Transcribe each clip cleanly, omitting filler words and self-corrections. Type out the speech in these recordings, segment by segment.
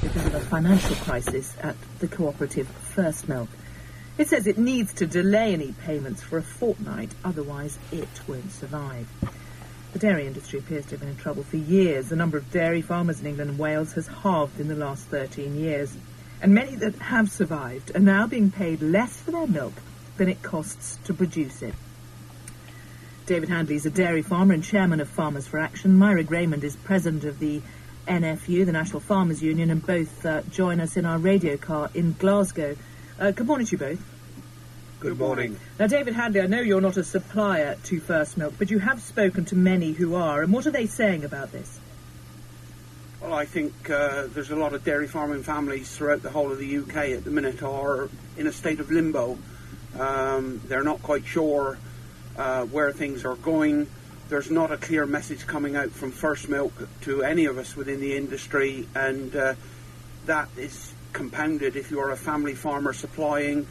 because of a financial crisis at the cooperative First Milk. It says it needs to delay any payments for a fortnight, otherwise it won't survive. The dairy industry appears to have been in trouble for years. The number of dairy farmers in England and Wales has halved in the last 13 years. And many that have survived are now being paid less for their milk than it costs to produce it. David Handley is a dairy farmer and chairman of Farmers for Action. Myra Raymond is president of the NFU, the National Farmers Union, and both join us in our radio car in Glasgow. Good morning to you both. Good morning. Now, David Handley, I know you're not a supplier to First Milk, but you have spoken to many who are, and what are they saying about this? Well, I think there's a lot of dairy farming families throughout the whole of the UK at the minute are in a state of limbo. They're not quite sure where things are going. There's not a clear message coming out from First Milk to any of us within the industry, and that is compounded if you're a family farmer supplying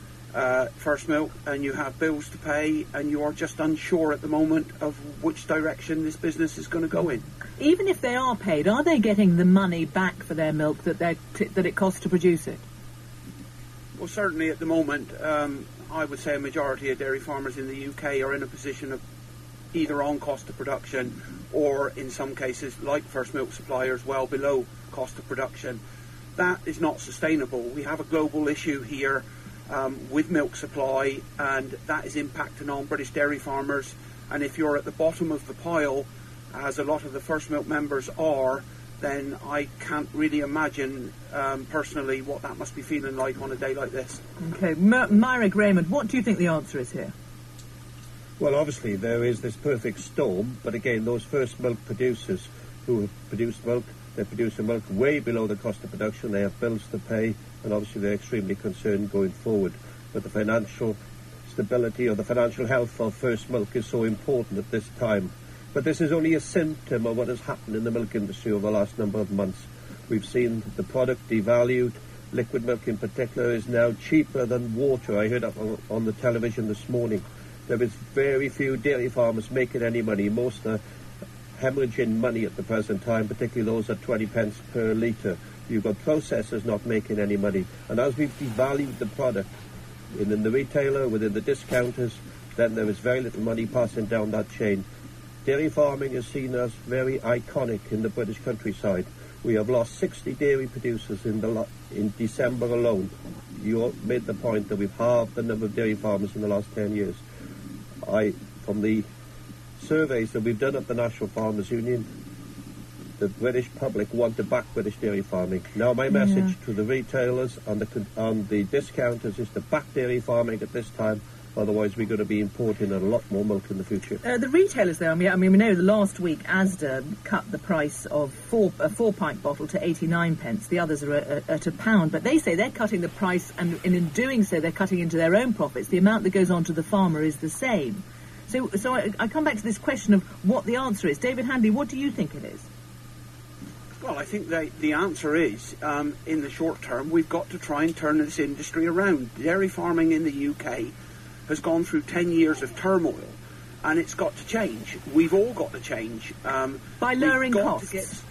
First Milk and you have bills to pay and you are just unsure at the moment of which direction this business is going to go in. Even if they are paid, are they getting the money back for their milk that it costs to produce it? Well, certainly at the moment, I would say a majority of dairy farmers in the UK are in a position of either on cost of production or, in some cases, like First Milk suppliers, well below cost of production. That is not sustainable. We have a global issue here with milk supply, and that is impacting on British dairy farmers. And if you're at the bottom of the pile, as a lot of the First Milk members are, then I can't really imagine personally what that must be feeling like on a day like this. OK. Myra Raymond, what do you think the answer is here? Well, obviously there is this perfect storm, but again, those First Milk producers who have produced milk, they're producing milk way below the cost of production, they have bills to pay, and obviously they're extremely concerned going forward. But the financial stability or the financial health of First Milk is so important at this time. But this is only a symptom of what has happened in the milk industry over the last number of months. We've seen the product devalued. Liquid milk in particular is now cheaper than water. I heard that on the television this morning. There is very few dairy farmers making any money. Most are hemorrhaging money at the present time, particularly those at 20 pence per litre. You've got processors not making any money. And as we've devalued the product within the retailer, within the discounters, then there is very little money passing down that chain. Dairy farming is seen as very iconic in the British countryside. We have lost 60 dairy producers in December alone. You made the point that we've halved the number of dairy farmers in the last 10 years. From the surveys that we've done at the National Farmers Union, the British public want to back British dairy farming. Now my message to the retailers and the discounters is to back dairy farming at this time. Otherwise, we're going to be importing a lot more milk in the future. The retailers, though, I mean, we know last week Asda cut the price of a 4-pint bottle to 89 pence. The others are at £1. But they say they're cutting the price, and in doing so, they're cutting into their own profits. The amount that goes on to the farmer is the same. So I come back to this question of what the answer is. David Handley, what do you think it is? Well, I think the answer is, in the short term, we've got to try and turn this industry around. Dairy farming in the UK has gone through 10 years of turmoil, and it's got to change. We've all got to change. By lowering costs?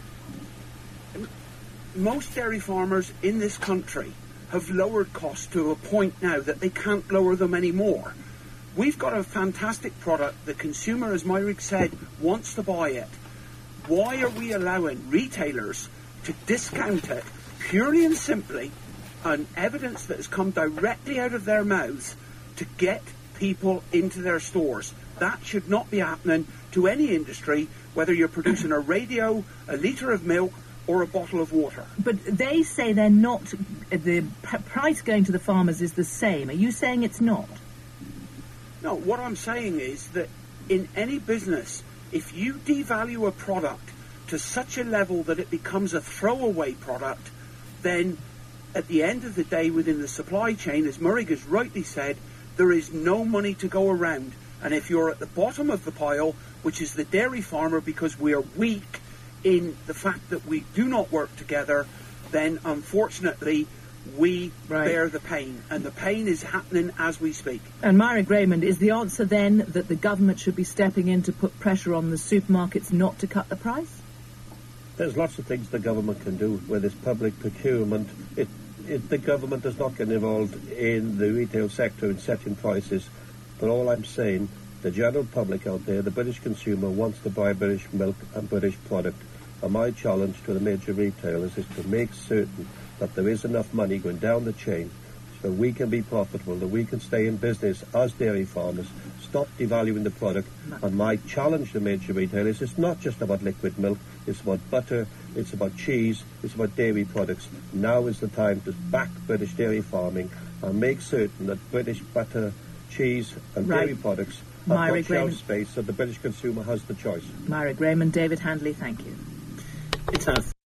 Most dairy farmers in this country have lowered costs to a point now that they can't lower them anymore. We've got a fantastic product. The consumer, as Myrick said, wants to buy it. Why are we allowing retailers to discount it purely and simply on evidence that has come directly out of their mouths to get people into their stores? That should not be happening to any industry, whether you're producing a radio, a litre of milk, or a bottle of water. But they say they're not, the price going to the farmers is the same. Are you saying it's not? No, what I'm saying is that in any business, if you devalue a product to such a level that it becomes a throwaway product, then at the end of the day within the supply chain, as Murray has rightly said, there is no money to go around. And if you're at the bottom of the pile, which is the dairy farmer, because we are weak in the fact that we do not work together, then unfortunately we bear the pain. And the pain is happening as we speak. And Myra Raymond, is the answer then that the government should be stepping in to put pressure on the supermarkets not to cut the price? There's lots of things the government can do with this public procurement. The government does not get involved in the retail sector in setting prices, but all I'm saying, the general public out there, the British consumer, wants to buy British milk and British product. And my challenge to the major retailers is to make certain that there is enough money going down the chain so we can be profitable, that we can stay in business as dairy farmers, stop devaluing the product. And my challenge to major retailers is not just about liquid milk, it's about butter, it's about cheese, it's about dairy products. Now is the time to back British dairy farming and make certain that British butter, cheese and dairy products have got shelf space so the British consumer has the choice. Myra Graham and David Handley, thank you. It's